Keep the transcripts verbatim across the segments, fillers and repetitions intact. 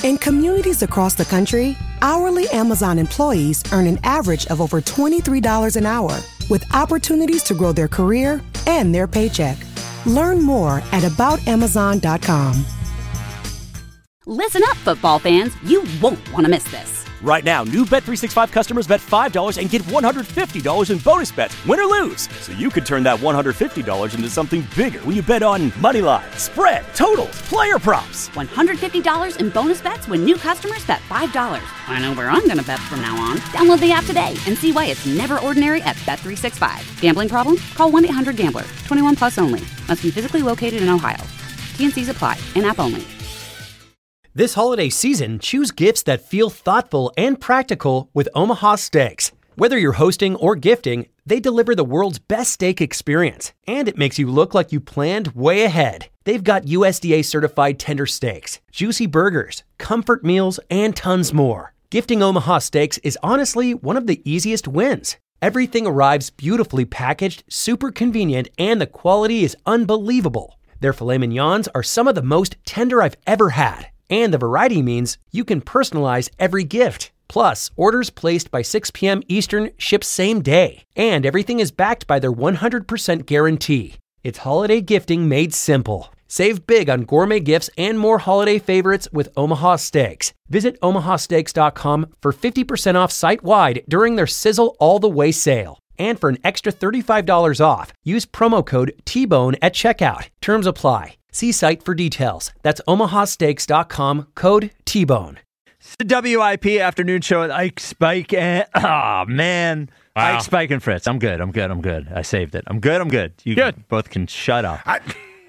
In communities across the country, hourly Amazon employees earn an average of over twenty-three dollars an hour, with opportunities to grow their career and their paycheck. Learn more at about amazon dot com. Listen up, football fans. You won't want to miss this. Right now, new Bet three sixty-five customers bet five dollars and get one hundred fifty dollars in bonus bets, win or lose. So you could turn that one hundred fifty dollars into something bigger when you bet on money line, spread, totals, player props. one hundred fifty dollars in bonus bets when new customers bet five dollars. I know where I'm going to bet from now on. Download the app today and see why it's never ordinary at Bet three sixty-five. Gambling problem? Call one eight hundred gambler. twenty-one plus only. Must be physically located in Ohio. T N Cs apply. In-app only. This holiday season, choose gifts that feel thoughtful and practical with Omaha Steaks. Whether you're hosting or gifting, they deliver the world's best steak experience, and it makes you look like you planned way ahead. They've got U S D A certified tender steaks, juicy burgers, comfort meals, and tons more. Gifting Omaha Steaks is honestly one of the easiest wins. Everything arrives beautifully packaged, super convenient, and the quality is unbelievable. Their filet mignons are some of the most tender I've ever had. And the variety means you can personalize every gift. Plus, orders placed by six p.m. Eastern ship same day. And everything is backed by their one hundred percent guarantee. It's holiday gifting made simple. Save big on gourmet gifts and more holiday favorites with Omaha Steaks. Visit omaha steaks dot com for fifty percent off site-wide during their Sizzle All the Way sale. And for an extra thirty-five dollars off, use promo code T Bone at checkout. Terms apply. See site for details. That's omaha steaks dot com, code T Bone. It's the W I P afternoon show with Ike Spike and oh man, wow. Ike Spike and Fritz. I'm good. I'm good. I'm good. I saved it. I'm good. I'm good. You good. both can shut up. I,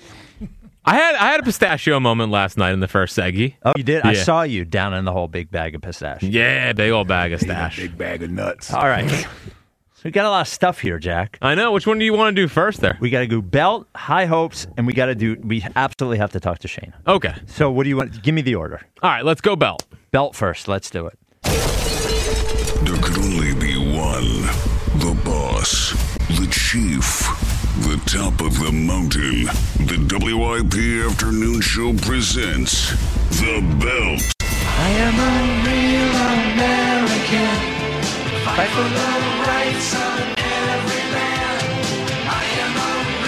I had I had a pistachio moment last night in the first seggy. Oh, you did? Yeah. I saw you down in the whole big bag of pistachio. Yeah, big old bag of stash. Big bag of nuts. All right. We got a lot of stuff here, Jack. I know. Which one do you want to do first there? We got to do belt, high hopes, and we got to do, we absolutely have to talk to Shane. Okay. So what do you want? Give me the order. All right, let's go belt. Belt first. Let's do it. There could only be one. The boss. The chief. The top of the mountain. The W I P afternoon show presents The Belt. I am a real American. Fight for the rights of every man. I am a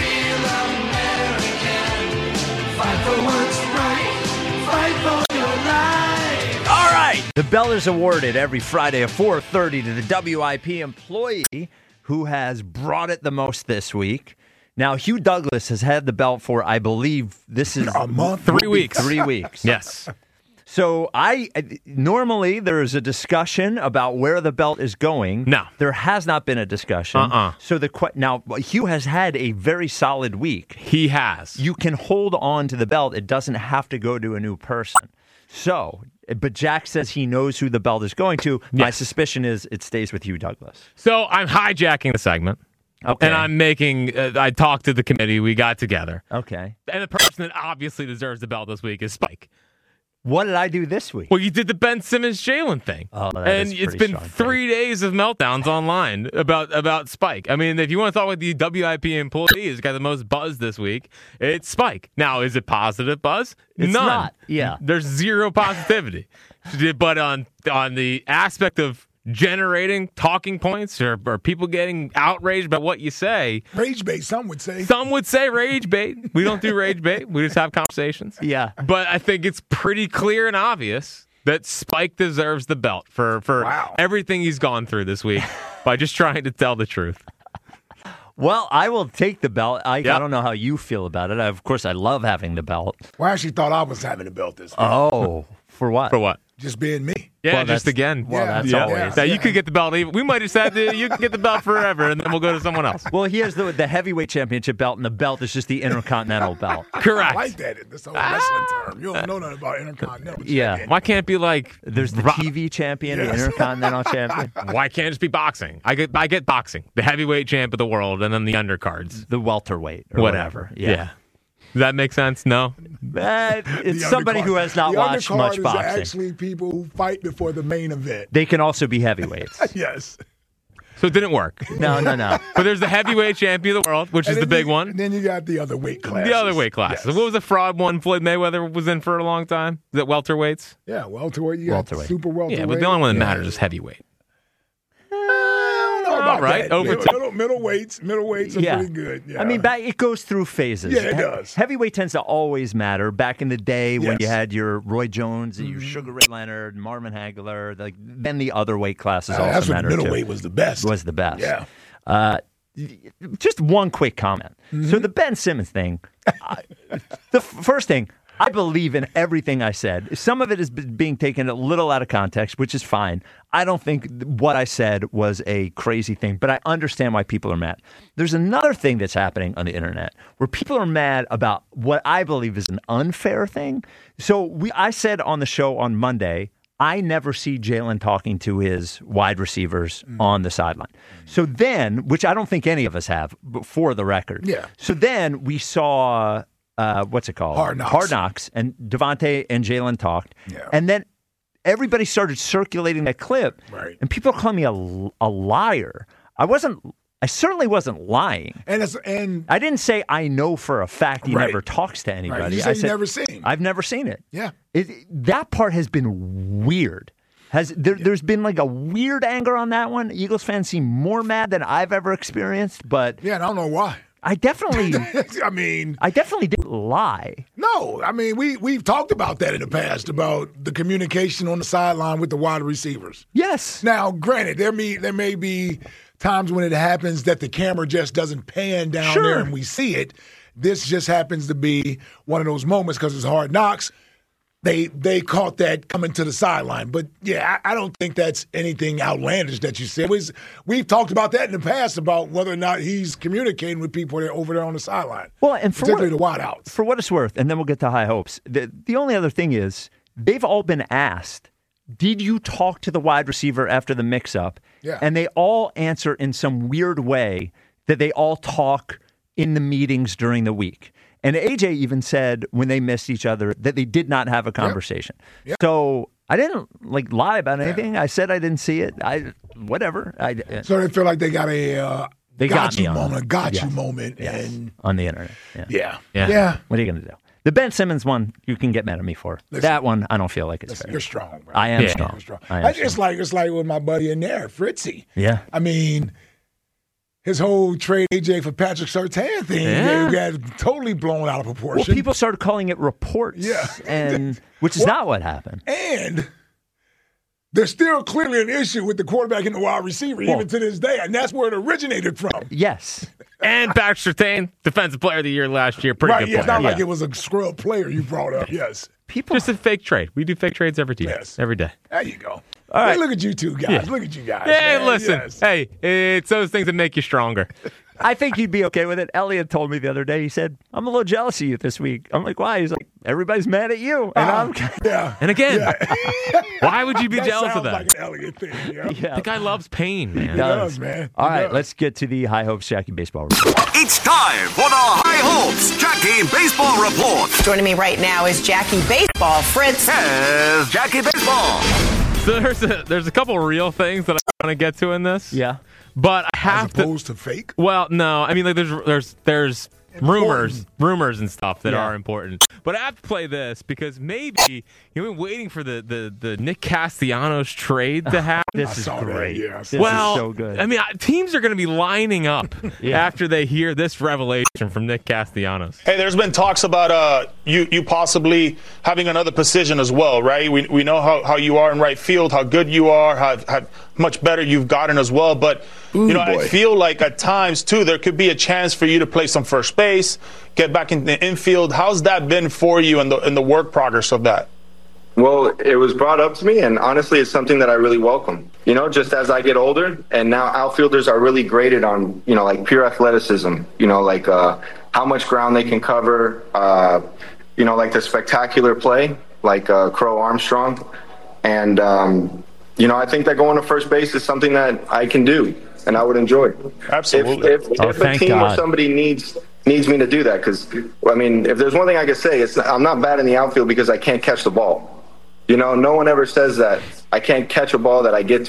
real American. Fight for what's right. Fight for your life. All right. The belt is awarded every Friday at four thirty to the W I P employee who has brought it the most this week. Now, Hugh Douglas has had the belt for, I believe, this is a month, three weeks. Three weeks. Yes. So I normally there is a discussion about where the belt is going. No, there has not been a discussion. Uh-uh. So the now Hugh has had a very solid week. He has. You can hold on to the belt. It doesn't have to go to a new person. So, but Jack says he knows who the belt is going to. Yes. My suspicion is it stays with Hugh Douglas. So I'm hijacking the segment. Okay. And I'm making, uh, I talked to the committee. We got together. Okay. And the person that obviously deserves the belt this week is Spike. What did I do this week? Well, you did the Ben Simmons Jalen thing. Oh, that and is it's pretty been strong three thing. days of meltdowns online about, about Spike. I mean, if you want to talk with the W I P employee who's got the most buzz this week, it's Spike. Now, is it positive buzz? It's None. not. Yeah. There's zero positivity. But on on the aspect of generating talking points or, or people getting outraged by what you say. Rage bait, some would say. Some would say rage bait. We don't do rage bait. We just have conversations. Yeah. But I think it's pretty clear and obvious that Spike deserves the belt for, for wow. everything he's gone through this week by just trying to tell the truth. Well, I will take the belt. I, Yep. I don't know how you feel about it. I, of course, I love having the belt. Well, I actually thought I was having a belt this week. Oh, for what? For what? Just being me. Yeah, Well, just that's- again. well, Yeah, that's yeah, always. yeah. Now, you could get the belt. Even, we might just have to, you can get the belt forever, and then we'll go to someone else. Well, he has the, the heavyweight championship belt, and the belt is just the intercontinental belt. Correct. I like that. That's a wrestling term. You don't know nothing about intercontinental. Yeah. champion. Why can't it be like There's the Ro- T V champion, Yes. the intercontinental champion, Why can't it just be boxing? I get I get boxing, the heavyweight champ of the world, and then the undercards, the welterweight, or whatever. Yeah. Yeah. Does that make sense? No. Uh, it's The somebody undercard- who has not the watched undercard much is boxing. actually people who fight before the main event. They can also be heavyweights. Yes. So it didn't work. No, no, no. But there's the heavyweight champion of the world, which And is the then big you- one. And then you got the other weight classes. The other weight classes. Yes. What was the fraud one Floyd Mayweather was in for a long time? Is it welterweights? Yeah, welterweight. You got Welterweight. super welterweight. Yeah, but the only one that Yeah. matters is heavyweight. I don't know about All right, that. over middle, two. middle, middleweights, middleweights are Yeah. pretty good. Yeah. I mean, back, it goes through phases. Yeah, it He- does. Heavyweight tends to always matter. Back in the day when Yes. you had your Roy Jones and your Sugar Ray Leonard, Marvin Hagler, like, then the other weight classes Uh, also that's when matter middleweight too. was the best. Was the best. Yeah. Uh, just one quick comment. Mm-hmm. So the Ben Simmons thing, I, the f- first thing, I believe in everything I said. Some of it is b- being taken a little out of context, which is fine. I don't think th- what I said was a crazy thing, but I understand why people are mad. There's another thing that's happening on the internet where people are mad about what I believe is an unfair thing. So we, I said on the show on Monday, I never see Jalen talking to his wide receivers Mm. on the sideline. So then, which I don't think any of us have, but for the record. Yeah. So then we saw, uh, what's it called? Hard Knocks. Hard Knocks. And Devontae and Jalen talked. Yeah. And then everybody started circulating that clip. Right. And people are calling me a, a liar. I wasn't, I certainly wasn't lying. And it's and I didn't say I know for a fact he Right. never talks to anybody. Right. You I said you said, never seen. I've never seen it. Yeah. It, that part has been weird. Has there, There's been like a weird anger on that one. Eagles fans seem more mad than I've ever experienced, but yeah, and I don't know why. I definitely, I mean, I definitely didn't lie. no. I mean, we we've talked about that in the past about the communication on the sideline with the wide receivers. Yes. Now, granted, there may there may be times when it happens that the camera just doesn't pan down Sure. there and we see it. This just happens to be one of those moments because it's Hard Knocks. They they caught that coming to the sideline. But, yeah, I, I don't think that's anything outlandish that you said. We've, we've talked about that in the past about whether or not he's communicating with people that are over there on the sideline. Well, and for particularly what, the wideouts. for what it's worth, and then we'll get to high hopes. The, the only other thing is they've all been asked, did you talk to the wide receiver after the mix-up? Yeah. And they all answer in some weird way that they all talk in the meetings during the week. And A J even said when they missed each other that they did not have a conversation. Yep. So I didn't like lie about anything. I said I didn't see it. I whatever. I So they feel like they got a uh, They got, got me you on moment, it. got Yes. you moment. yes, And on the internet. Yeah. yeah. Yeah. Yeah. What are you going to do? The Ben Simmons one, you can get mad at me for. Listen. that one, I don't feel like it's Listen, fair. you're strong, bro. I am Yeah. strong. You're strong. I am I- it's strong. like it's like with my buddy in there, Fritzy. Yeah. I mean, his whole trade A J for Patrick Surtain thing Yeah. got totally blown out of Well, proportion. people started calling it reports, Yeah. and which is Well- not what happened. and there's still clearly an issue with the quarterback and the wide receiver, Well- even to this day, and that's where it originated from. Yes. And Patrick Surtain, Defensive Player of the Year last year. Pretty right? good Yeah, it's player. not like Yeah. it was a scrub player you brought up. Yes. People Just a fake trade. We do fake trades every day. Yes. Every day. There you go. All right. Hey, look at you two guys. Yeah. Look at you guys. Hey, man. listen. Yes. Hey, it's those things that make you stronger. I think you'd be okay with it. Elliot told me the other day, he said, I'm a little jealous of you this week. I'm like, why? He's like, everybody's mad at you. And Uh, I'm yeah. And again, Yeah. why would you be that jealous sounds of that? like an Elliott thing. Yeah. yeah. The guy loves pain, man. He does, man. All He right, does. let's get to the High Hopes Jackie Baseball Report. It's time for the High Hopes Jackie Baseball Report. Joining me right now is Jackie Baseball. Fritz. Here's Jackie Baseball. So there's a, there's a couple real things that I want to get to in this. Yeah. But I As have to. opposed to fake. Well, no, I mean like there's there's there's rumors, Important. rumors and stuff that Yeah. are important. But I have to play this because maybe you've been waiting for the the, the Nick Castellanos trade to happen. This I is saw that, great. yeah, I This saw well, is so good. I mean, I- teams are going to be lining up Yeah. after they hear this revelation from Nick Castellanos. Hey, there's been talks about uh, you you possibly having another position as well, right? We we know how, how you are in right field, how good you are, how, how much better you've gotten as well. But Ooh, you know, boy. I feel like at times too there could be a chance for you to play some first base, get back in the infield. How's that been for you in the in the work progress of that? Well, it was brought up to me, and honestly, it's something that I really welcome. You know, just as I get older, and now outfielders are really graded on, you know, like pure athleticism, you know, like uh, how much ground they can cover, uh, you know, like the spectacular play, like uh, Crow Armstrong. And, um, you know, I think that going to first base is something that I can do, and I would enjoy. Absolutely. If, if, Oh, if a thank team or God. somebody needs needs me to do that, because, I mean, if there's one thing I can say, it's I'm not bad in the outfield because I can't catch the ball. You know, no one ever says that I can't catch a ball that I get to.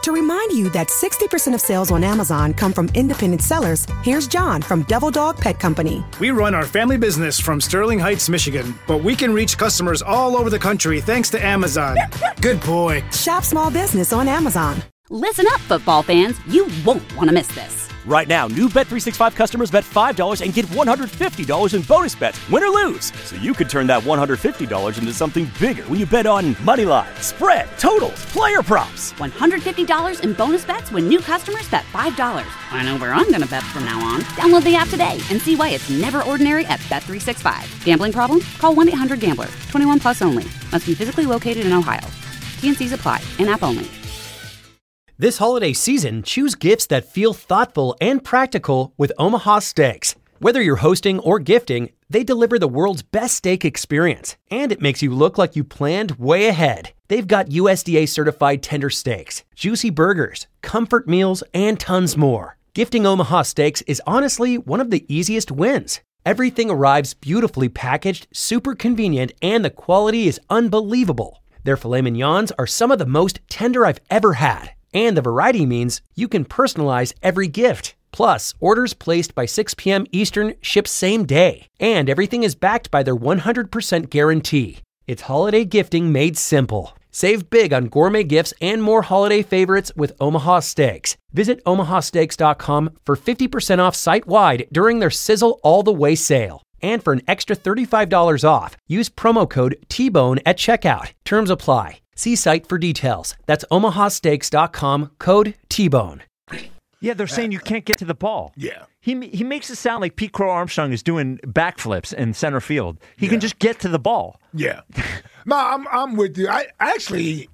To remind you that sixty percent of sales on Amazon come from independent sellers, here's John from Devil Dog Pet Company. We run our family business from Sterling Heights, Michigan, but we can reach customers all over the country thanks to Amazon. Good boy. Shop small business on Amazon. Listen up, football fans. You won't want to miss this. Right now, new Bet three sixty-five customers bet five dollars and get one hundred fifty dollars in bonus bets, win or lose. So you could turn that one hundred fifty dollars into something bigger when you bet on money lines, spread, totals, player props. one hundred fifty dollars in bonus bets when new customers bet five dollars. I know where I'm going to bet from now on. Download the app today and see why it's never ordinary at Bet three sixty-five. Gambling problem? Call one eight hundred gambler. twenty-one plus only. Must be physically located in Ohio. T N Cs apply. In-app only. This holiday season, choose gifts that feel thoughtful and practical with Omaha Steaks. Whether you're hosting or gifting, they deliver the world's best steak experience, and it makes you look like you planned way ahead. They've got U S D A certified tender steaks, juicy burgers, comfort meals, and tons more. Gifting Omaha Steaks is honestly one of the easiest wins. Everything arrives beautifully packaged, super convenient, and the quality is unbelievable. Their filet mignons are some of the most tender I've ever had. And the variety means you can personalize every gift. Plus, orders placed by six p.m. Eastern ship same day. And everything is backed by their one hundred percent guarantee. It's holiday gifting made simple. Save big on gourmet gifts and more holiday favorites with Omaha Steaks. Visit omaha steaks dot com for fifty percent off site-wide during their Sizzle All the Way sale. And for an extra thirty-five dollars off, use promo code T Bone at checkout. Terms apply. See site for details. That's omaha steaks dot com, code T Bone. Yeah, they're saying you can't get to the ball. Yeah. He he makes it sound like Pete Crow Armstrong is doing backflips in center field. He yeah. can just get to the ball. Yeah. No, I'm I'm with you. I actually,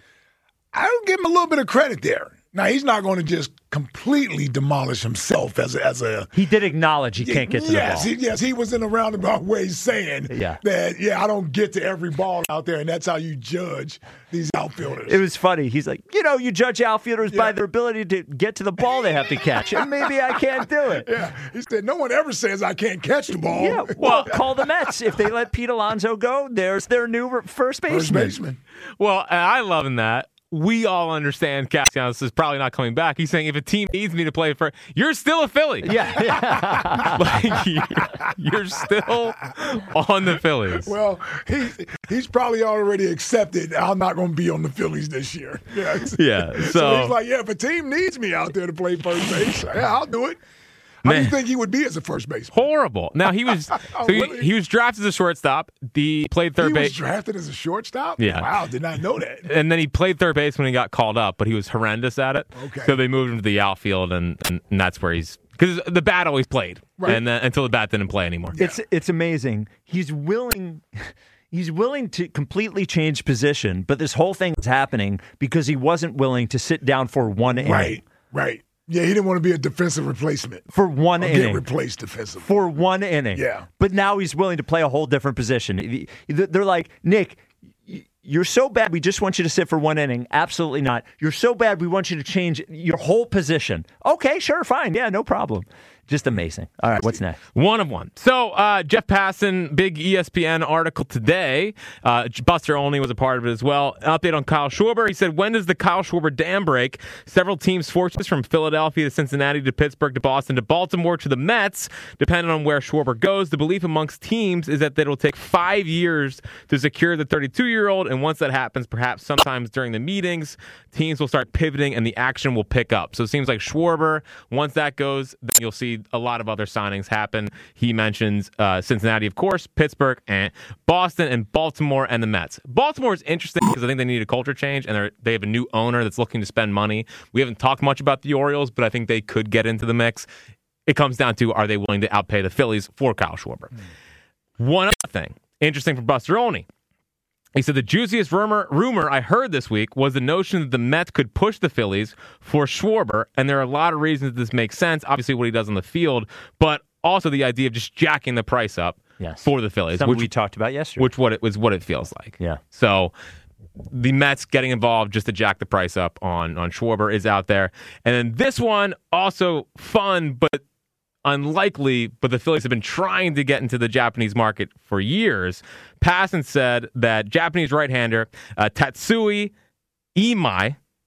I would give him a little bit of credit there. Now, he's not going to just completely demolish himself as a... As a he did acknowledge he can't get to yes, the ball. He, yes, he was in a roundabout way saying yeah. that, yeah, I don't get to every ball out there, and that's how you judge these outfielders. It was funny. He's like, you know, you judge outfielders yeah. by their ability to get to the ball they have to catch, and maybe I can't do it. Yeah, he said, no one ever says I can't catch the ball. Yeah, well, call the Mets. If they let Pete Alonso go, there's their new first baseman. First baseman. Well, I love that. We all understand Castellanos is probably not coming back. He's saying if a team needs me to play for, you're still a Philly. Yeah. yeah. like you're, you're still on the Phillies. Well, he, he's probably already accepted I'm not going to be on the Phillies this year. Yeah. Yeah. So, so he's like, yeah, if a team needs me out there to play first base, yeah, I'll do it. How Man. do you think he would be as a first baseman? Horrible. Now, he was so he, really? he was drafted as a shortstop. He played third base. He was drafted as a shortstop? Yeah. Wow, did not know that. And then he played third base when he got called up, but he was horrendous at it. Okay. So they moved him to the outfield, and, and, and that's where he's – because the bat always played, right. and uh, until the bat didn't play anymore. Yeah. It's It's amazing. He's willing – He's willing to completely change position, but this whole thing is happening because he wasn't willing to sit down for one inning. Right, right. Yeah, he didn't want to be a defensive replacement. For one or inning. Get replaced defensively. For one inning. Yeah. But now he's willing to play a whole different position. They're like, Nick, you're so bad, we just want you to sit for one inning. Absolutely not. You're so bad, we want you to change your whole position. Okay, sure, fine. Yeah, no problem. Just amazing. All right, what's next? One of one. So, uh, Jeff Passan, big E S P N article today. Uh, Buster Olney was a part of it as well. An update on Kyle Schwarber. He said, when does the Kyle Schwarber dam break? Several teams forced this from Philadelphia to Cincinnati to Pittsburgh to Boston to Baltimore to the Mets, depending on where Schwarber goes. The belief amongst teams is that it'll take five years to secure the thirty-two-year-old, and once that happens, perhaps sometimes during the meetings, teams will start pivoting and the action will pick up. So it seems like Schwarber, once that goes, then you'll see a lot of other signings happen. He mentions uh, Cincinnati, of course, Pittsburgh, and Boston, and Baltimore, and the Mets. Baltimore is interesting because I think they need a culture change, and they have a new owner that's looking to spend money. We haven't talked much about the Orioles, but I think they could get into the mix. It comes down to, are they willing to outpay the Phillies for Kyle Schwarber? Mm. One other thing, interesting for Buster Olney. He said the juiciest rumor, rumor I heard this week was the notion that the Mets could push the Phillies for Schwarber, and there are a lot of reasons this makes sense. Obviously, what he does on the field, but also the idea of just jacking the price up yes. for the Phillies, something which we talked about yesterday. Which what it was what it feels like. Yeah. So the Mets getting involved just to jack the price up on on Schwarber is out there, and then this one also fun, but unlikely, but the Phillies have been trying to get into the Japanese market for years. Passan said that Japanese right-hander uh, Tatsui Imai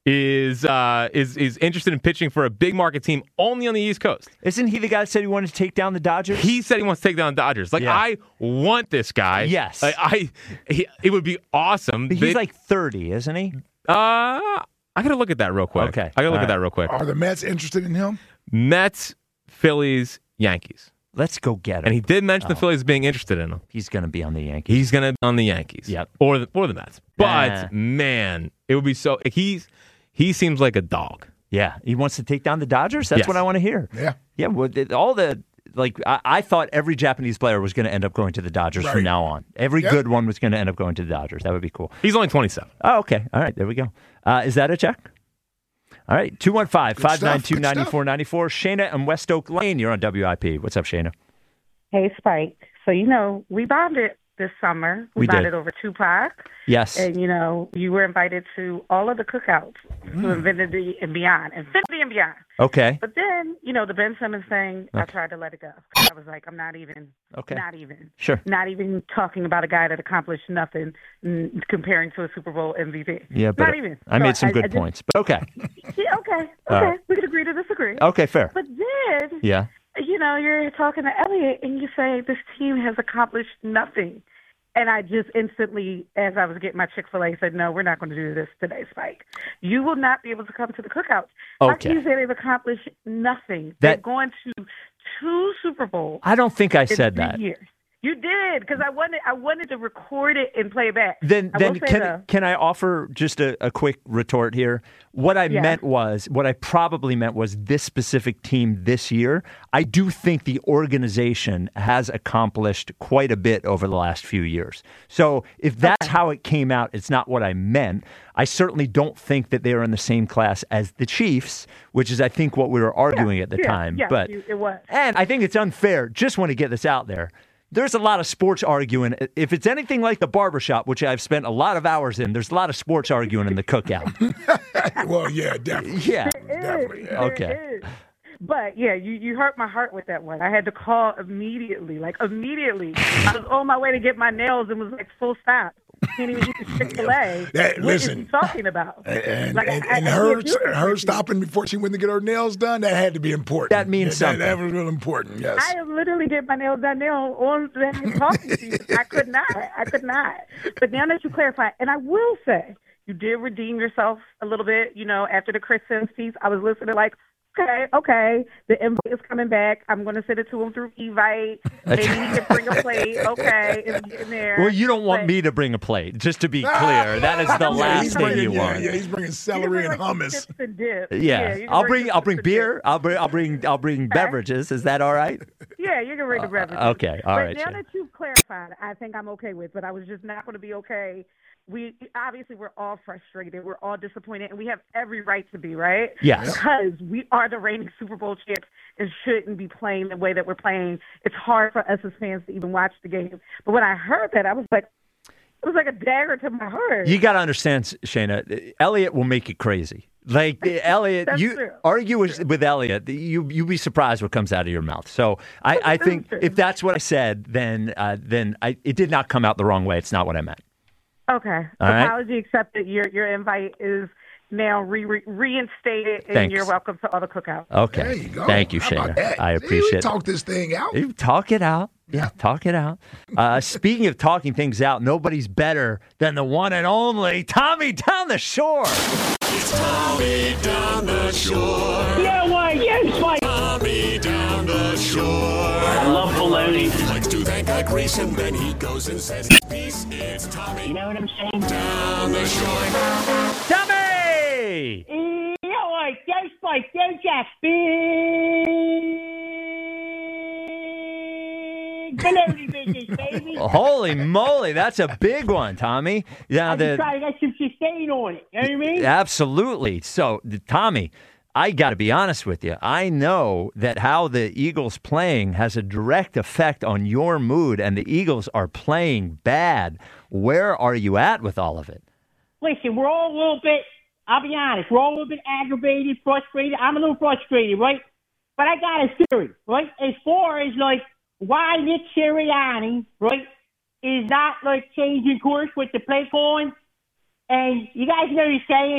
is uh, is is interested in pitching for a big market team only on the East Coast. Isn't he the guy that said he wanted to take down the Dodgers? He said he wants to take down the Dodgers. Like, Yeah. I want this guy. Yes. Like, I, he, it would be awesome. But he's They- like thirty, isn't he? uh, I got to look at that real quick. Okay. I got to look All at right. that real quick. Are the Mets interested in him? Mets, Phillies, Yankees. Let's go get him. And he did mention the Oh. Phillies being interested in him. He's going to be on the Yankees. He's going to be on the Yankees. Yep. Or the, or the Mets. But, Nah. man, it would be so... He's He seems like a dog. Yeah. He wants to take down the Dodgers? That's Yes. what I want to hear. Yeah. Yeah. Well, it- all the... Like, I, I thought every Japanese player was going to end up going to the Dodgers Right. from now on. Every Yep. good one was going to end up going to the Dodgers. That would be cool. He's only twenty-seven. Oh, okay. All right. There we go. Uh, is that a check? All right. two one five, five nine two, nine four nine four. Shayna and West Oak Lane. You're on W I P. What's up, Shayna? Hey, Spike. So, you know, we bonded this summer. We, We did. bonded over Tupac. Yes. And, you know, you were invited to all of the cookouts to Infinity and Beyond. Infinity and Beyond. Okay. But then, you know, the Ben Simmons thing, I tried to let it go. I was like, I'm not even, Okay. not even. Sure. Not even talking about a guy that accomplished nothing mm, comparing to a Super Bowl M V P. Yeah, but Not even. I So made some good I just- points. But okay. Yeah, okay. All Okay. right. We could agree to disagree. Okay, fair. But then, Yeah. you know, you're talking to Elliot and you say this team has accomplished nothing. And I just instantly, as I was getting my Chick-fil-A, said, no, we're not going to do this today, Spike. You will not be able to come to the cookouts. Like Okay. you said, they've accomplished nothing. That- They're going to two Super Bowls. I don't think I in said three that. Years. You did, because I wanted, I wanted to record it and play it back. Then, I then will say can though- can I offer just a, a quick retort here? What I Yeah. meant was, what I probably meant was this specific team this year. I do think the organization has accomplished quite a bit over the last few years. So if that's how it came out, it's not what I meant. I certainly don't think that they are in the same class as the Chiefs, which is I think what we were arguing at the yeah, time. yeah, but you- it was. and I think it's unfair. Just want to get this out there. There's a lot of sports arguing. If it's anything like the barbershop, which I've spent a lot of hours in, there's a lot of sports arguing in the cookout. Well, yeah, definitely. Yeah. Definitely. Yeah. There Okay. is. But yeah, you, you hurt my heart with that one. I had to call immediately, like immediately. I was on my way to get my nails and was like, full stop. Can't even eat the Chick-fil-A. That- What listen. is he talking about? And, Like, and, I- and I her can't do this her with you. stopping before she went to get her nails done, that had to be important. That means That- something. That, was real important, yes. I literally did my nails done now on that talking to you. I could not. I could not. But now that you clarify, and I will say, you did redeem yourself a little bit, you know, after the Chris Sims piece. I was listening like, okay, okay, the invite is coming back. I'm going to send it to him through Evite. Maybe he can bring a plate. Okay, it's getting there. Well, you don't want But- me to bring a plate, just to be clear. That is the Yeah, last he's thing bringing, you yeah, want. Yeah, he's bringing You can celery bring, and like, hummus. chips and dip. Yeah, you can I'll bring chips I'll bring and beer. dip. I'll bring I'll bring I'll bring beverages. Is that all right? Yeah, you can bring the beverages. okay, all but right, now Shay. that you've clarified, I think I'm okay with. But I was just not going to be okay. We obviously we're all frustrated. We're all disappointed, and we have every right to be, right? Yes. Because we are the reigning Super Bowl champs and shouldn't be playing the way that we're playing. It's hard for us as fans to even watch the game. But when I heard that, I was like, it was like a dagger to my heart. You got to understand, Shayna. Elliot will make you crazy. Like Elliot, That's you true. argue with, with Elliot, you you'll be surprised what comes out of your mouth. So I, I think if that's what I said, then uh, then I, it did not come out the wrong way. It's not what I meant. Okay. All right. Apology accepted. Your your invite is now re- re- reinstated, and Thanks. you're welcome to all the cookouts. Okay. There you go. Thank you, How about Shayna. that? I See, appreciate we it. talk this thing out. You talk it out. Yeah, talk it out. Uh, speaking of talking things out, nobody's better than the one and only Tommy Down the Shore. It's Tommy down the shore. Yeah, why? Yes, Mike. Tommy down the shore. I love baloney. He likes to thank a Greece and then he goes and says his piece. It's Tommy. You know what I'm saying? Down the shore. Tommy! Yeah, why? Yes, Mike. Yes, Jack. Big baloney business, baby. Holy moly, that's a big one, Tommy. Yeah, I the, just try to get some sustain on it. You know what I mean? absolutely. So, the- Tommy, I got to be honest with you. I know that how the Eagles playing has a direct effect on your mood, and the Eagles are playing bad. Where are you at with all of it? Listen, we're all a little bit, I'll be honest, we're all a little bit aggravated, frustrated. I'm a little frustrated, right? But I got a theory, right? As far as, like, why Nick Sirianni, right, is not, like, changing course with the play calling. And you guys know he's saying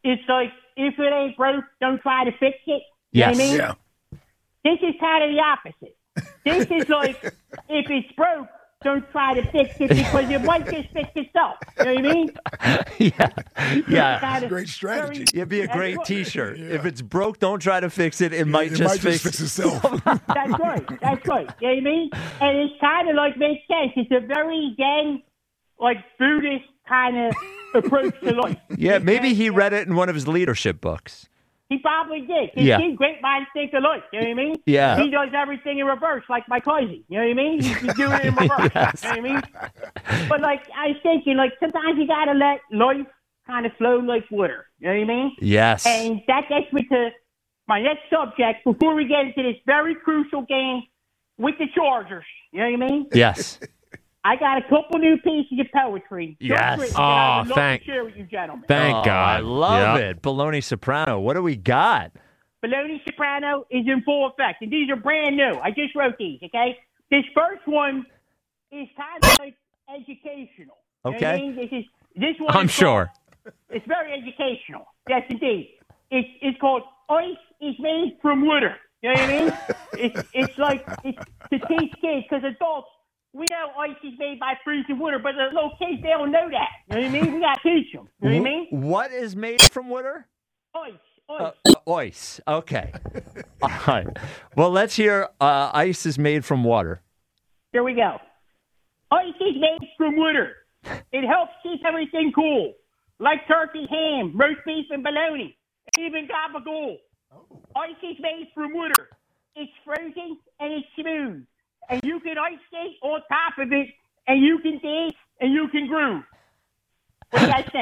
it's like, if it ain't broke, don't try to fix it. You Yes. know what I mean? Yeah. This is kind of the opposite. This is like, if it's broke, don't try to fix it because it might just fix itself. You know what I mean? yeah. Yeah. Kind of Great strategy. It'd be a That's great what- T-shirt. If it's broke, don't try to fix it. It might it just might fix just fix itself. That's right. That's right. You know what I mean? And it's kind of like makes sense. It's a very Zen, like Buddhist kind of approach to life. Yeah, maybe he read it in one of his leadership books. He probably did. He's Yeah. seen great minds think alike. You know what I mean? Yeah. He does everything in reverse, like my cousin. You know what I mean? He's he's doing it in reverse. Yes. You know what I mean? But like I was thinking, like sometimes you gotta let life kind of flow like water. You know what I mean? Yes. And that gets me to my next subject before we get into this very crucial game with the Chargers. You know what I mean? Yes. I got a couple new pieces of poetry. just Yes. written that Oh, I would love thank- to share with you gentlemen. Thank Oh, God. I love Yep. it. Bologna Soprano. What do we got? Bologna Soprano is in full effect, and these are brand new. I just wrote these, okay? This first one is kind of like educational. You know what I Okay. mean? This is this one. I'm is sure. called- it's very educational. Yes, indeed. It's it's called Ice is Made from Water. You know what I mean? it's it's like it's to teach kids because adults we know ice is made by freezing water, but the little kids they don't know that. You know what I mean? We got to teach them. You know what I mean? What is made from water? Ice. Ice. Uh, uh, ice. Okay. All right. Well, let's hear uh, ice is made from water. Here we go. Ice is made from water. It helps keep everything cool, like turkey, ham, roast beef, and bologna, and even gabagool. Ice is made from water. It's frozen and it's smooth, and you can ice skate on top of it, and you can dance and you can groove. What do you guys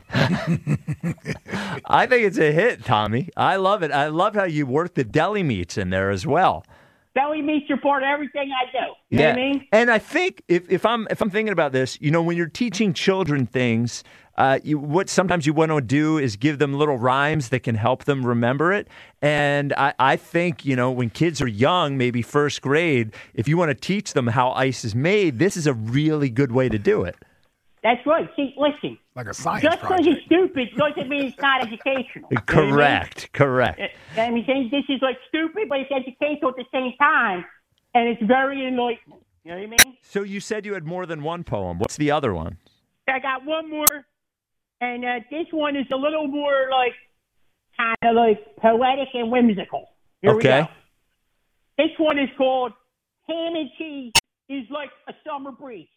think? I think it's a hit, Tommy. I love it. I love how you work the deli meats in there as well. Deli meats are part of everything I do. You know yeah. what I mean? And I think if, if I'm if I'm thinking about this, you know, when you're teaching children things, uh, you, what sometimes you want to do is give them little rhymes that can help them remember it. And I, I think, you know, when kids are young, maybe first grade, if you want to teach them how ice is made, this is a really good way to do it. That's right. See, listen. Like a science Just because project. it's stupid doesn't mean it's not educational. You know what I mean? Correct. Correct. I mean, saying this is like stupid, but it's educational at the same time, and it's very enlightening. You know what I mean? So you said you had more than one poem. What's the other one? I got one more, and uh, this one is a little more like kind of like poetic and whimsical. Here we Okay. go. This one is called "Ham and Cheese is Like a Summer Breeze."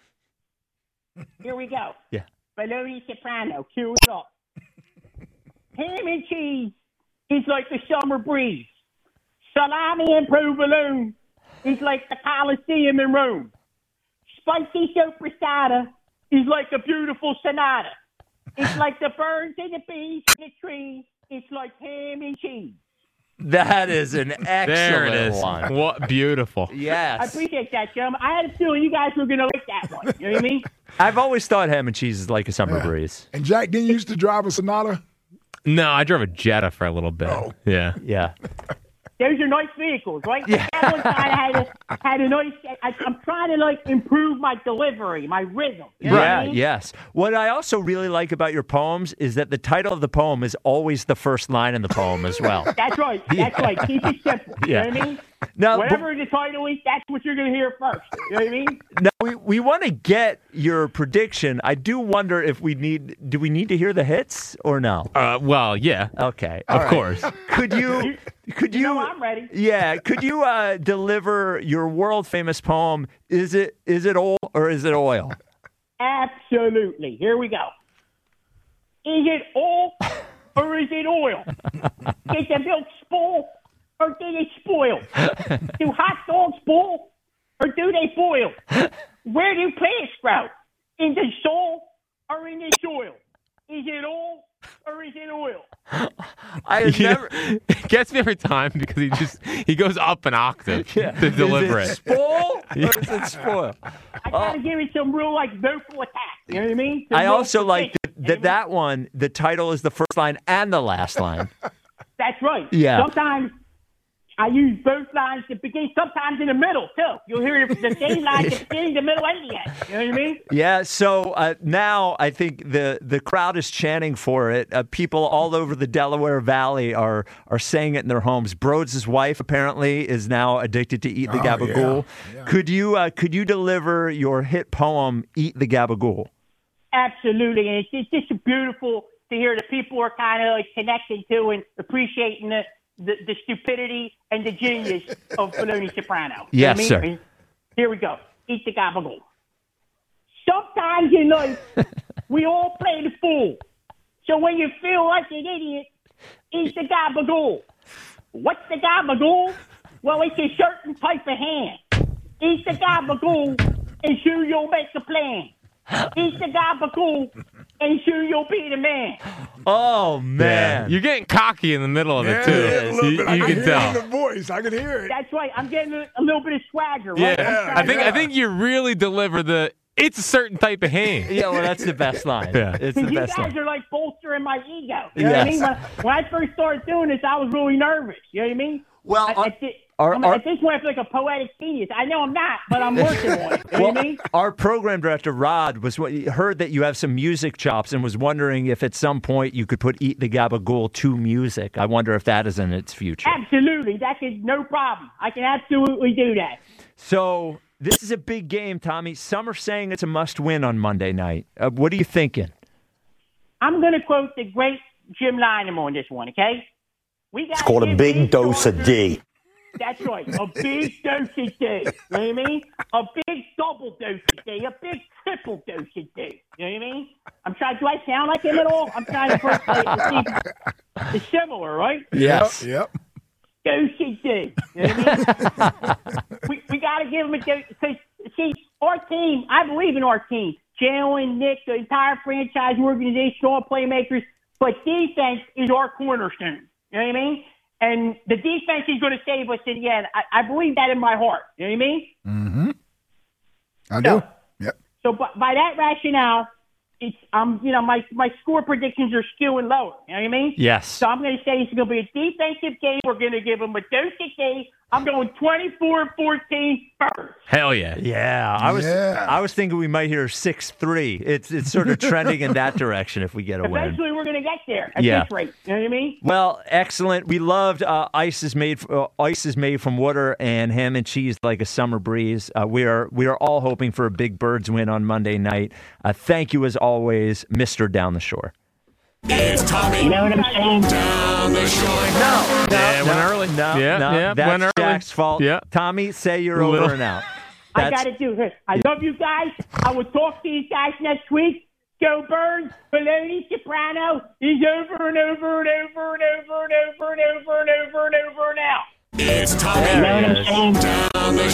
Here we go. Yeah. Bologna Soprano, cue it up. Ham and cheese is like the summer breeze. Salami and provolone is like the Colosseum in Rome. Spicy sopressata is like a beautiful sonata. It's like the birds and the bees and the trees. It's like ham and cheese. That is an excellent There it is. one. What beautiful. I Yes. appreciate that, gentlemen. I had a feeling you guys were going to like that one. You know what I mean? I've always thought ham and cheese is like a summer Yeah. breeze. And Jack, didn't you used to drive a Sonata? No, I drove a Jetta for a little bit. Oh. Yeah. Yeah. Those are nice vehicles, right? That one kind of had a, had a nice. I, I'm trying to like improve my delivery, my rhythm. You know what I Yeah, mean? yes. What I also really like about your poems is that the title of the poem is always the first line in the poem as well. That's right. That's right. Keep it simple. Yeah. You know what I mean? Now, Whatever the title is, that's what you're going to hear first. You know what I mean? Now we, we want to get your prediction. I do wonder if we need do we need to hear the hits or no? Uh, well, yeah. Okay. Of course. Could you could you, You know I'm ready. Yeah, could you uh, deliver your world famous poem? Is it is it oil or is it oil? Absolutely. Here we go. Is it oil or is it oil? Did the milk spoil or did it spoil? Do hot dogs boil or do they boil? Where do plants grow? In the soil or in the soil? Is it oil or is it oil? I have You know, never it gets me every time because he just he goes up an octave Yeah. to deliver is it. it. Spoil or is it spoil? I gotta give it some real like vocal attack. You know what I mean? Some I real also like precision, that, you know that what I that mean? one. The title is the first line and the last line. That's right. Yeah. Sometimes I use both lines to begin, sometimes in the middle, too. You'll hear the same line at the beginning, the middle, and the end. You know what I mean? Yeah, so uh, now I think the, the crowd is chanting for it. Uh, people all over the Delaware Valley are are saying it in their homes. Broads' wife apparently is now addicted to Eat the Oh, Gabagool. yeah, yeah. Could you uh, could you deliver your hit poem, Eat the Gabagool? Absolutely. And it's, it's just beautiful to hear that people are kind of like connecting to and appreciating the, the, the stupidity and the genius of Filoni Soprano. You know Yes, what I sir. mean? Here we go. Eat the gabagool. Sometimes in life, we all play the fool. So when you feel like an idiot, eat the gabagool. What's the gabagool? Well, it's a certain type of hand. Eat the gabagool, and sure you'll make a plan. Eat the gabagool, and sure you'll be the man. Oh, man. You're getting cocky in the middle of Yeah, it, too. yeah, a little You, bit. I you can can hear it tell. in the voice. I can hear it. That's right. I'm getting a, a little bit of swagger, right? Yeah, I'm I think trying I think you really deliver the. It's a certain type of hand. Yeah, well, that's the best line. Yeah. It's the you best guys line. are like bolstering my ego. You know what I mean? Yes. When, when I first started doing this, I was really nervous. You know what I mean? Well, I, our- at, thi- our- I'm- our- at this point, I feel like a poetic genius. I know I'm not, but I'm working on it. You know Well, what I mean? our program director, Rod, was heard that you have some music chops and was wondering if at some point you could put Eat the Gabagool to music. I wonder if that is in its future. Absolutely. That is no problem. I can absolutely do that. So this is a big game, Tommy. Some are saying it's a must-win on Monday night. Uh, what are you thinking? I'm going to quote the great Jim Lynam on this one, okay? We got It's called a big dose of D. That's right. A big dose of D. You know what I mean? A big double dose of D. A big triple dose of D. You know what I mean? I'm trying. Do I sound like him at all? I'm trying to first play to see if it's similar, right? Yes. Yep. Dose of D. You know what I mean? we we got to give him a dose. Because, see, our team, I believe in our team. Jalen, Nick, the entire franchise organization, all playmakers. But defense is our cornerstone. You know what I mean? And the defense is going to save us in the end. I, I believe that in my heart. You know what I mean? Mm-hmm. I So- do. Yep. So by, by that rationale, it's um you know my my score predictions are skewing lower. You know what I mean? Yes. So I'm going to say it's going to be a defensive game. We're going to give them a dose of game. I'm going twenty-four fourteen Birds. Hell yeah. Yeah, I was Yeah. I was thinking we might hear six three. It's it's sort of trending in that direction if we get a win. Eventually, we're going to get there at Yeah. this rate. You know what I mean? Well, excellent. We loved uh, ice is made uh, ice is made from water and ham and cheese like a summer breeze. Uh, we are we are all hoping for a big Birds win on Monday night. Uh, thank you as always, Mister Down the Shore. It's Tommy. You know what I'm saying? Down the shore. No, Yeah, went early. No, Yeah, no, yeah, that's went early. Jack's fault. Yeah. Tommy, say you're Little- over and out. I That's- got to do this. I love you guys. I will talk to you guys next week. Go Birds. Filoni Soprano is over and over and over and over and over and over and over and over now. It's Tommy. There You know he what I'm is. saying? Down the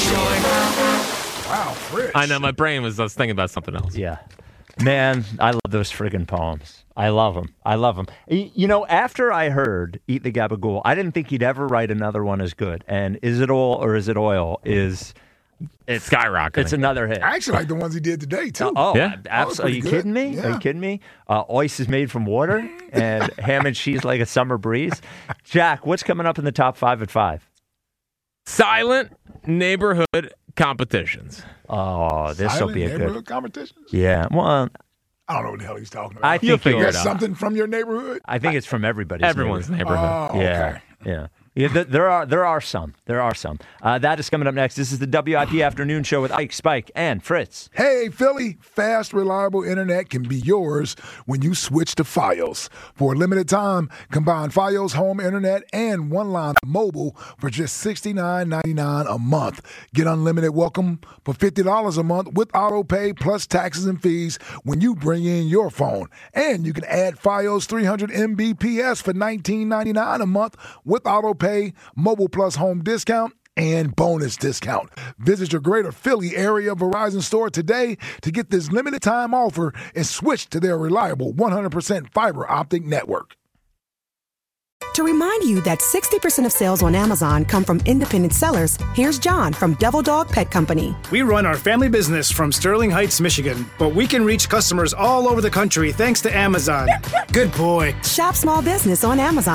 shore. Wow, Fritz. I know. My brain was. I was thinking about something else. Yeah. Man, I love those friggin' poems. I love them. I love them. You know, after I heard Eat the Gabagool, I didn't think he'd ever write another one as good. And Is It Oil or Is It Oil is It's skyrocketing. it's another hit. I actually like the ones he did today, too. Oh, Yeah. absolutely. Are you pretty good. kidding me? Are Yeah. you kidding me? Uh, Ice is made from water and ham and cheese like a summer breeze. Jack, what's coming up in the top five at five? Silent neighborhood competitions. Oh, this will Silent be a neighborhood good. competitions? Yeah. Well, I don't know what the hell he's talking about. I You'll think figure you'll- it That's out. something from your neighborhood? I think it's from everybody's. Everyone's neighborhood. neighborhood. Oh, Yeah, okay. yeah. Yeah, th- there are there are some. There are some. Uh, that is coming up next. This is the W I P Afternoon Show with Ike, Spike, and Fritz. Hey, Philly, fast, reliable internet can be yours when you switch to Fios. For a limited time, combine Fios home internet and one-line mobile for just sixty-nine ninety-nine a month. Get unlimited welcome for fifty dollars a month with auto pay plus taxes and fees when you bring in your phone. And you can add Fios three hundred megabits per second for nineteen ninety-nine a month with auto pay, mobile plus home discount, and bonus discount. Visit your greater Philly area Verizon store today to get this limited time offer and switch to their reliable one hundred percent fiber optic network. To remind you that sixty percent of sales on Amazon come from independent sellers, here's John from Devil Dog Pet Company. We run our family business from Sterling Heights, Michigan, but we can reach customers all over the country thanks to Amazon. Good boy. Shop small business on Amazon.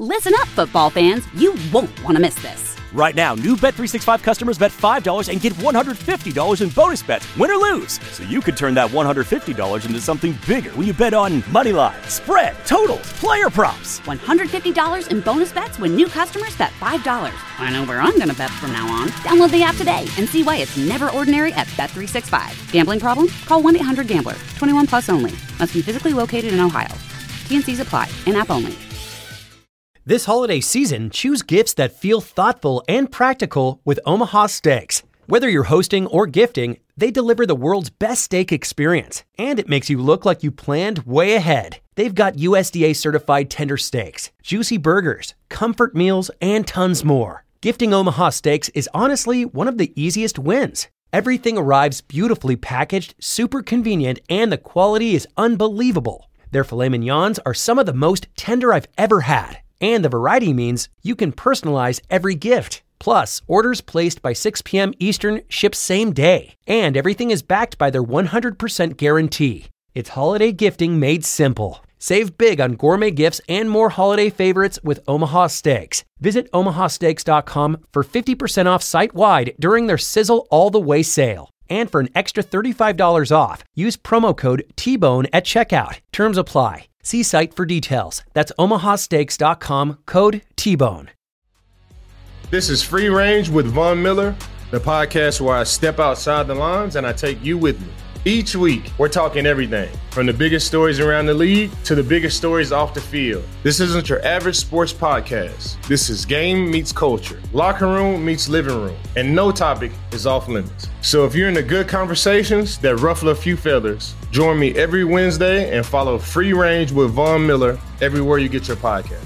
Listen up, football fans. You won't want to miss this. Right now, new Bet three sixty-five customers bet five dollars and get one hundred fifty dollars in bonus bets, win or lose. So you could turn that one hundred fifty dollars into something bigger when you bet on money line, spread, totals, player props. one hundred fifty dollars in bonus bets when new customers bet five dollars. I know where I'm going to bet from now on. Download the app today and see why it's never ordinary at Bet three sixty-five. Gambling problem? Call one eight hundred gambler. twenty-one plus only. Must be physically located in Ohio. T N Cs apply. In-app only. This holiday season, choose gifts that feel thoughtful and practical with Omaha Steaks. Whether you're hosting or gifting, they deliver the world's best steak experience, and it makes you look like you planned way ahead. They've got U S D A certified tender steaks, juicy burgers, comfort meals, and tons more. Gifting Omaha Steaks is honestly one of the easiest wins. Everything arrives beautifully packaged, super convenient, and the quality is unbelievable. Their filet mignons are some of the most tender I've ever had. And the variety means you can personalize every gift. Plus, orders placed by six p.m. Eastern ship same day. And everything is backed by their one hundred percent guarantee. It's holiday gifting made simple. Save big on gourmet gifts and more holiday favorites with Omaha Steaks. Visit omaha steaks dot com for fifty percent off site-wide during their Sizzle All the Way sale. And for an extra thirty-five dollars off, use promo code T Bone at checkout. Terms apply. See site for details. That's omaha steaks dot com, code T Bone. This is Free Range with Von Miller, the podcast where I step outside the lines and I take you with me. Each week, we're talking everything from the biggest stories around the league to the biggest stories off the field. This isn't your average sports podcast. This is game meets culture, locker room meets living room, and no topic is off limits. So if you're into good conversations that ruffle a few feathers, join me every Wednesday and follow Free Range with Von Miller everywhere you get your podcast.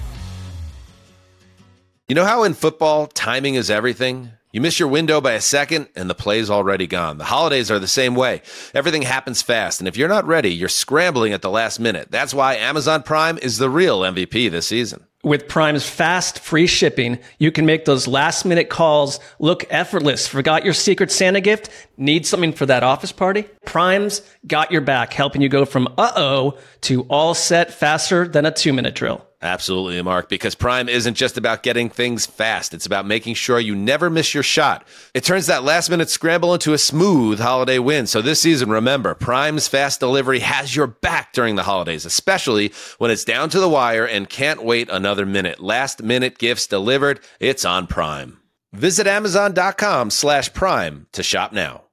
You know how in football, timing is everything? You miss your window by a second, and the play's already gone. The holidays are the same way. Everything happens fast, and if you're not ready, you're scrambling at the last minute. That's why Amazon Prime is the real M V P this season. With Prime's fast, free shipping, you can make those last-minute calls look effortless. Forgot your Secret Santa gift? Need something for that office party? Prime's got your back, helping you go from uh-oh to all set faster than a two-minute drill. Absolutely, Mark, because Prime isn't just about getting things fast. It's about making sure you never miss your shot. It turns that last-minute scramble into a smooth holiday win. So this season, remember, Prime's fast delivery has your back during the holidays, especially when it's down to the wire and can't wait another minute. Last-minute gifts delivered. It's on Prime. Visit amazon dot com slash prime to shop now.